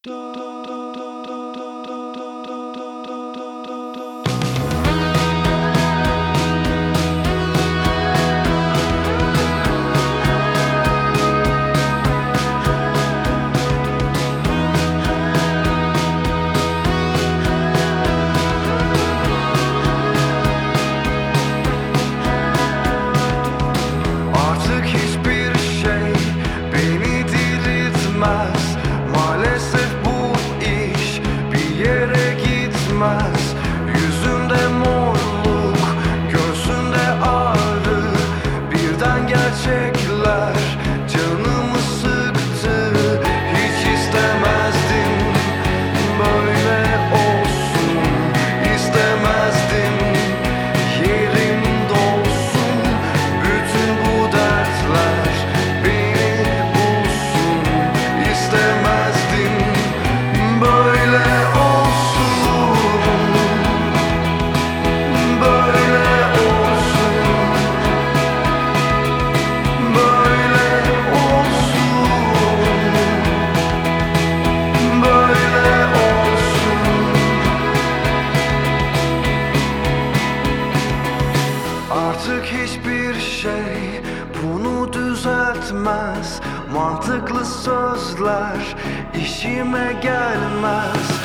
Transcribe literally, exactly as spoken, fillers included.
Artık hiçbir şey beni diriltmez. Maalesef bu iş bir yere gitmez. Yüzümde morluk, göğsümde ağrı, birden gerçekler canımı sıktı. Hiç istemezdim böyle olsun, istemezdim yerim dolsun. Bütün bu dertler beni bulsun, istemezdim böyle olsun, böyle olsun, böyle olsun, böyle olsun. Artık hiçbir şey bunu düzeltmez. Mantıklı sözler işime gelmez.